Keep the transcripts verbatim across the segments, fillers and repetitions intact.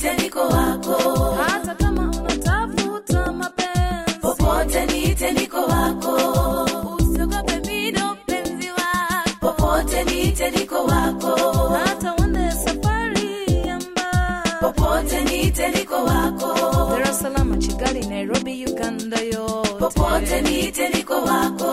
niite niko wako. Hata kama unatafuta mapenzi, popote niite niko wako. Usiogope mido penzi wako, popote niite niko wako. hata uende safari ya mbali, popote niite niko wako. Dar es Salaam, Kigali, Nairobi, Uganda yote, popote niite niko wako.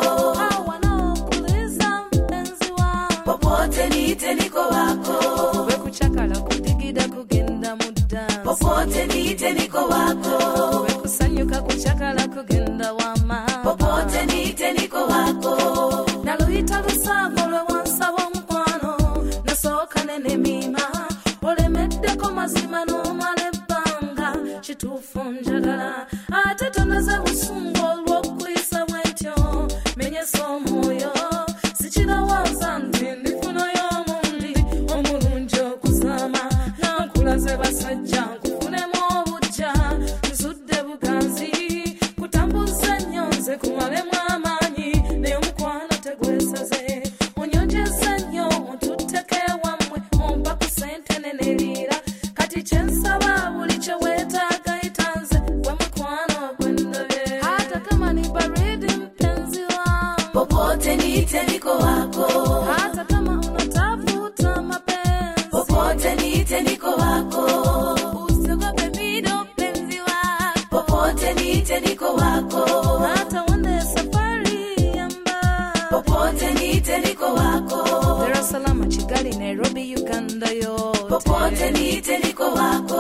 wanaokuuliza mpenzi wangu, popote niite niko wako. we kuchakala kudigida kugenda muda, popote niite niko wako. we kusanyuka kuchakala kugenda wama, popote niite niko wako. naluita lusabo lwe wansaba omukwano, nasooka nene mima olemeddeko mazima n'omala ebbanga, kituufu njagala ate tonaze busungu olw'okuyisa bwentyo, menyesa omwoyo sikirawaza nti ndifunayo omundi omulungi okuzaama, nankulaze basajja nkufunemu obujja, nsudde buganzi kutambuza nnyo nze kumalemu amaanyi, naye omukwano tegwesaze, onyonjeza nnyo ontutteko ewammwe, ompa ku ssente neneriira, kati kyensaba buli kye weetaaga itanze, gwe mukwano gwendabye, hata kama ni baridi mpenzi wangu, popote niite niko wako. hata kama unatafuta mapenzi, popote niite niko wako. usiogope mido penzi wako, popote niite niko wako. hata uende safari ya mbali, popote niite niko wako. Dar es Salaam, Kigali, Nairobi, Uganda yote, popote niite niko wako.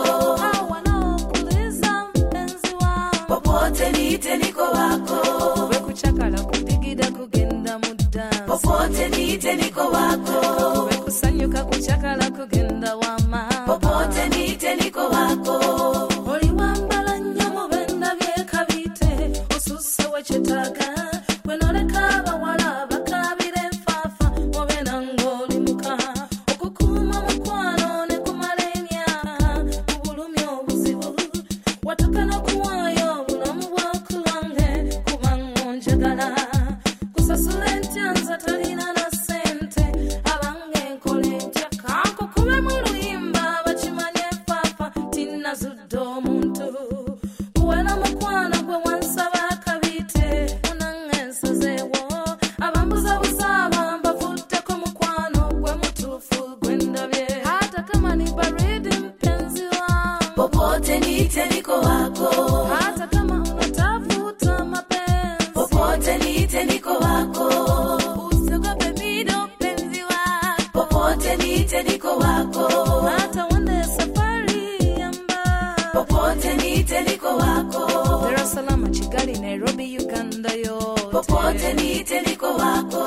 wanaokuuliza mpenzi wangu, popote niite niko wako. we kuchakala kudigida kugenda muda, popote niite niko wako. we kusanyuka kuchakala kugenda wama, popote niite niko wako. oli wambala nnyo mu bendabye kabite, osusse wekyetaaga, gwe noleka abawala bakabira enfaafa, obeera ng'oli muka, okukuuma mukwano ne kumala emyaka, kubulumya obuzibu, watuuka n'okuwaayo obulamu bw'okulange, kubanga onjagala, kusasula entya nze talina na ssente, abange nkola entya, kankukube mu luyimba bakimanye enfaafa, tinnazudde omuntu, kuwera mukwano gwe wansaba akabite, munange nsazeewo, abambuza busaaba mbavuddeko mukwano, gwe mutuufu gwe ndabye, hata kama ni baridi mpenzi wangu, popote niite niko wako. hata kama unatafuta mapenzi, popote niite niko wako. usiogope mido penzi wako, popote niite niko wako. hata uende safari ya mbali, popote niite niko wako. Dar es Salaam, Kigali, Nairobi, Uganda yote, popote niite niko wako.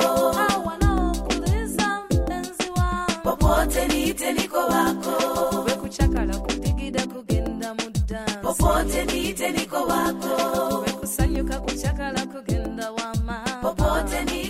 wanaokuuliza mpenzi wangu, popote niite niko wako. we kuchakala kudigida kugenda muda, popote niite niko wako. we kusanyuka kuchakala kugenda wama, popote niite